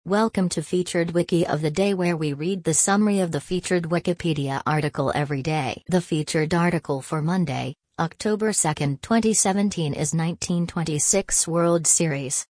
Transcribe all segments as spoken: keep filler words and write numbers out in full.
Welcome to Featured Wiki of the Day, where we read the summary of the featured Wikipedia article every day. The featured article for Monday, October second, twenty seventeen is nineteen twenty-six World Series.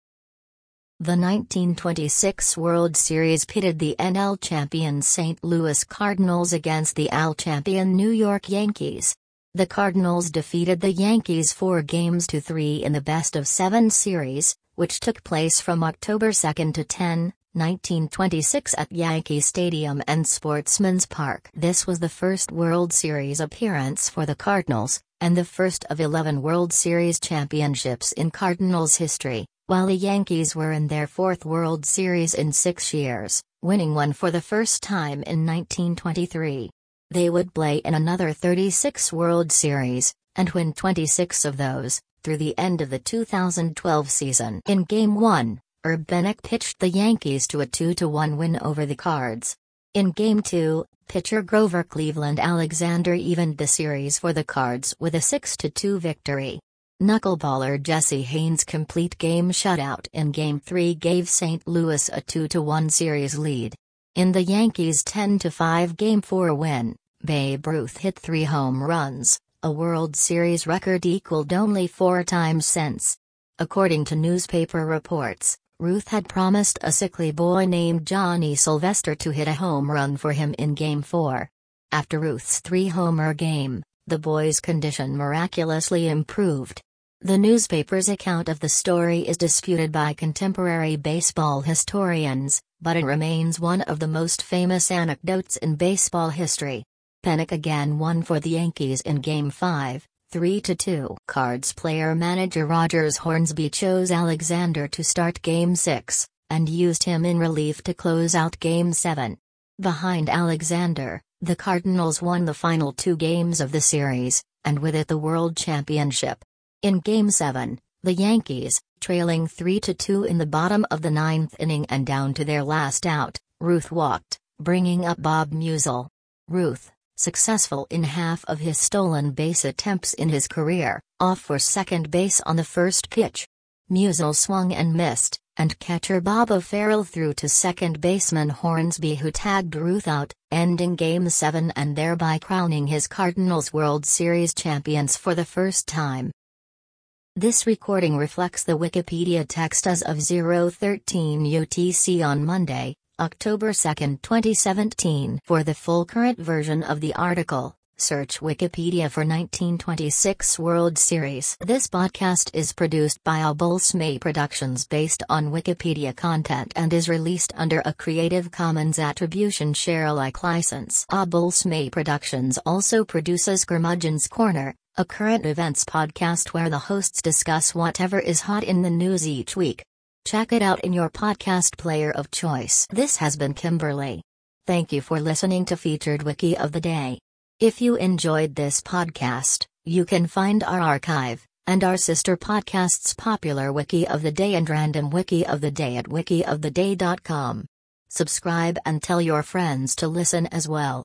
The nineteen twenty-six World Series pitted the N L champion Saint Louis Cardinals against the A L champion New York Yankees. The Cardinals defeated the Yankees four games to three in the best-of-seven series, which took place from October second to tenth, nineteen twenty-six at Yankee Stadium and Sportsman's Park. This was the first World Series appearance for the Cardinals, and the first of eleven World Series championships in Cardinals history, while the Yankees were in their fourth World Series in six years, winning one for the first time in nineteen twenty-three. They would play in another thirty-six World Series, and win twenty-six of those, through the end of the two thousand twelve season. In Game one, Herb Bennick pitched the Yankees to a two to one win over the Cards. In Game two, pitcher Grover Cleveland Alexander evened the series for the Cards with a six to two victory. Knuckleballer Jesse Haynes' complete game shutout in Game three gave Saint Louis a two to one series lead. In the Yankees' ten to five Game four win, Babe Ruth hit three home runs, a World Series record equaled only four times since. According to newspaper reports, Ruth had promised a sickly boy named Johnny Sylvester to hit a home run for him in Game four. After Ruth's three-homer game, the boy's condition miraculously improved. The newspaper's account of the story is disputed by contemporary baseball historians, but it remains one of the most famous anecdotes in baseball history. Bennick again won for the Yankees in Game five, three to two. Cards player-manager Rogers Hornsby chose Alexander to start Game six, and used him in relief to close out Game seven. Behind Alexander, the Cardinals won the final two games of the series, and with it the World Championship. In Game seven, the Yankees, trailing three to two in the bottom of the ninth inning and down to their last out, Ruth walked, bringing up Bob Meusel. Ruth, successful in half of his stolen base attempts in his career, off for second base on the first pitch. Meusel swung and missed, and catcher Bob O'Farrell threw to second baseman Hornsby, who tagged Ruth out, ending Game seven and thereby crowning his Cardinals World Series champions for the first time. This recording reflects the Wikipedia text as of zero thirteen U T C on Monday, October second, twenty seventeen. For the full current version of the article, search Wikipedia for nineteen twenty-six World Series. This podcast is produced by Abulsmay Productions based on Wikipedia content and is released under a Creative Commons Attribution Share Alike license. Abulsmay Productions also produces Curmudgeon's Corner, a current events podcast where the hosts discuss whatever is hot in the news each week. Check it out in your podcast player of choice. This has been Kimberly. Thank you for listening to Featured Wiki of the Day. If you enjoyed this podcast, you can find our archive, and our sister podcasts Popular Wiki of the Day and Random Wiki of the Day at wiki of the day dot com. Subscribe and tell your friends to listen as well.